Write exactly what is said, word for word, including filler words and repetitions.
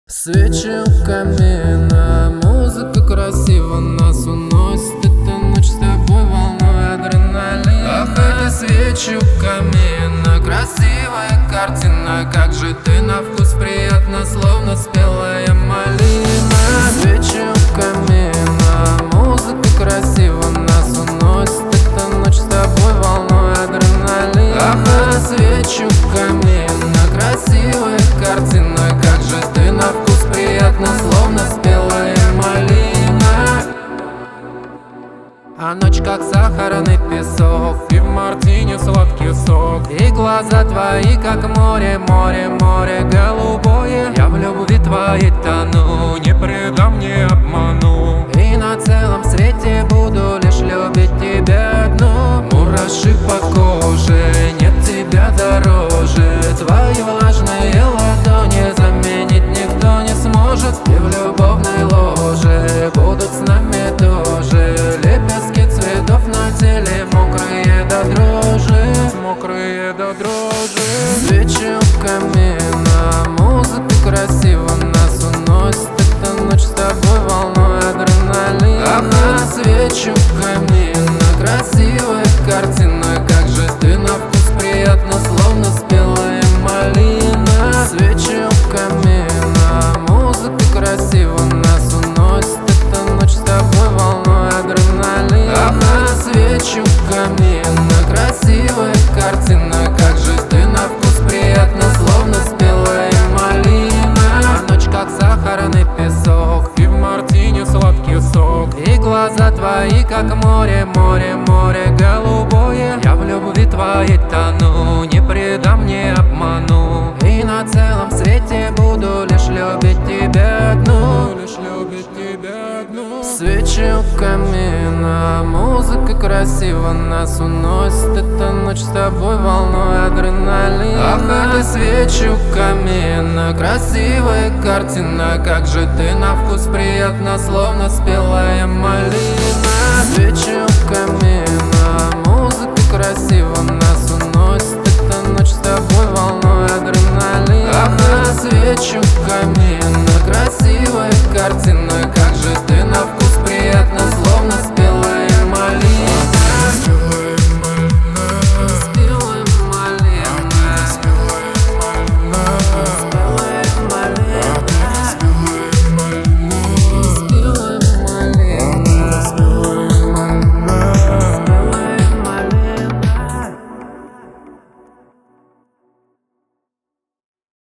Свечи у камина, музыка красиво нас уносит. Эта ночь с тобой волной адреналин. Ах, эти свечи у камина, красивая картина. Как же ты на вкус приятно, словно спелая малина. Свечи у камина, музыка красиво нас уносит. Эта ночь с тобой волной адреналин. Ах, эти свечи у камина, красивая картина. Как же ты на вкус приятно, словно спелая малина. А ночь как сахарный песок, и в мартине сладкий сок. И глаза твои как море, море, море голубое. Я в любви твоей тону, не предам, не обману. И на целом свете буду лишь любить тебя одну. Мураши по коже, нет тебя дороже. Твои влажные ладони заменить никто не сможет. И в любовной ложе будут с нами тоже. Лепестки цветов на теле, мокрые до дрожи, мокрые до дрожи. Свечи у камина, музыка красиво нас уносит. Эта ночь с тобой волной адреналин. Ах, а свечи у камина, красивая картина. Как же ты на вкус приятно, словно спелая малина. Свечи у камина, музыка красиво нас уносит. Эта ночь с тобой волной адреналин. Ах, а свечи у камина, красивая картина. Как же ты на вкус приятно, словно спелая малина. А ночь как сахарный песок, и в мартине сладкий сок. И глаза твои как море, море, море голубое. Я в любви твоей тону, не предам, не обману. И на целом свете буду лишь любить тебя одну, лишь любить тебя одну. Свечи у камина, музыка красиво нас уносит. Эта ночь с тобой волной адреналин. Ах, эти свечи у камина, красивая картина. Как же ты на вкус приятно, словно спелая малина. Свечи у камина, музыка красиво нас уносит. Эта ночь с тобой волной адреналин. Ах, а свечи у камина, красивая картина.